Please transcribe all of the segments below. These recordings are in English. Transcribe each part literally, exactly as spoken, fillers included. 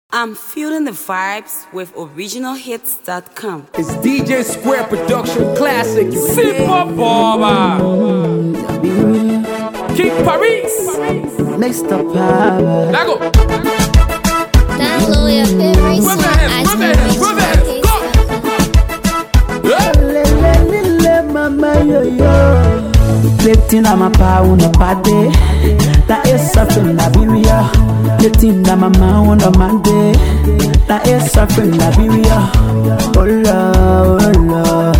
I'm feeling the vibes with original hits dot com. It's D J Square Production Classic. Super Baba King Paris Next up, uh, Now go. Download your favorite Rub song your hands, at rub your hands, rub your hands. Go. Yeah. le, le, le, le, mama, yo, yo. Lifting on my power on the party. That is something that be real. Lifting on my mouth on my day. That is something that be real. Oh Lord, oh Lord.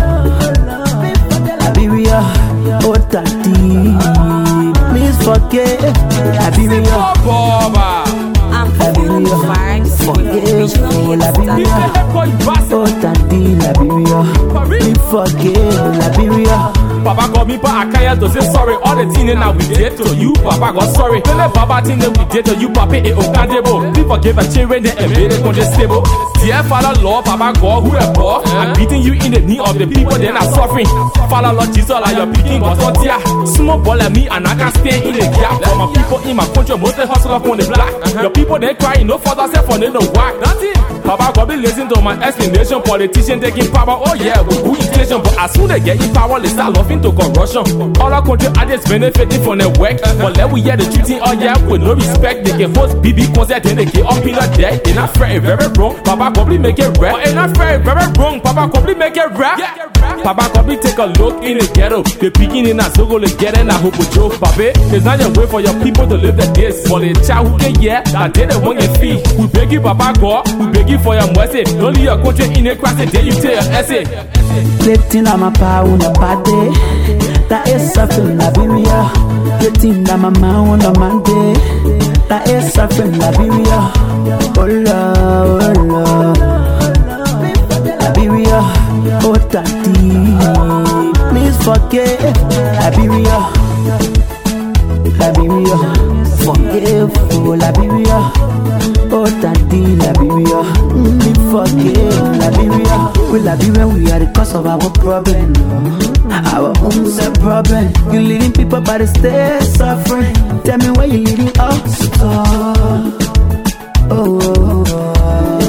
That be real. Oh daddy, please forget. That be real. Super Baba I'm That be feeling the real. vibes with Forget. original That hits be dot real. com. Oh daddy, that be real. Please forget. That be real. Papa got me, but I can't to say sorry. All the things that we did to you, Papa got sorry. Tell the Papa thing that we did to you, Papa, it uncandable. We forgive a children that made it on the stable. Dear Father Lord, Papa God, who are poor, I'm beating you in the knee of the people that are suffering. Father Lord Jesus, like your picking was not here. Small boy like me, and I can stay in the gap. For my people in my country, most of the hustle up on the block. Your people they crying, no father self for no whack. Nothing. Papa God be listening to my explanation. Politician taking power, oh yeah, we do inflation. But as soon as they get in power, they start laughing to corruption. All our country are just benefiting from their work. But let we hear the treating all yeah with no respect. They can host B B concert and they get up in a deck. They not fair, very wrong. Papa probably make it rap. They not fair, very wrong. Papa probably make it rap. Papa probably take a look in the ghetto. They picking in a so go together and I hope with Joe. Papa, it's not your way for your people to live the days. For the child who can yeah, that they don't want your fee. We beg you, Papa God. We beg you for your mercy. Don't leave your country in a crash and then you tell your essay. Lifting on my power on the party. That is something that be real. Lifting on my mouth on my day. That is something that be real. Oh Lord, oh Lord. That be real. Oh daddy, please forget. That be real. That be real. Forgive, that be real. Oh daddy, that be real. Mm, forgive, that be real. Will that be when we are the cause of our problem? Our home's a problem. You leading people by the stairs suffering. Tell me why you leading us. Oh, oh, oh, oh.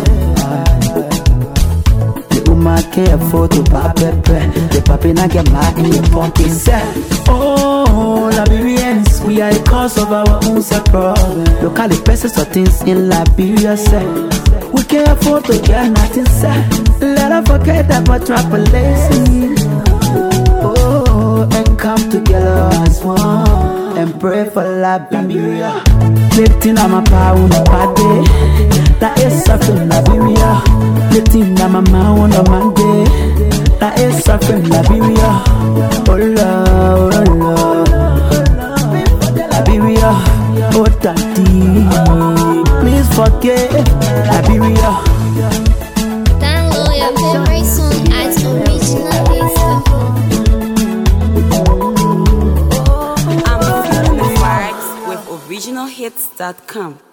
The woman careful to pape. The papi na get mad in the pumpkin set. Oh, Liberians, we are the cause of our own problem. Locally places or things in Liberia say we can't afford to get nothing said. Let us forget that metropolis. Oh, and come together as one and pray for Liberia. Lifting on my power on the party. That is something Liberia. Lifting on my mouth on my day. That is something Liberia. Oh Lord, oh Lord. Liberia, oh daddy, please forget Liberia. Download your favorite song at original hits dot com. I'm feeling the vibes with original hits dot com.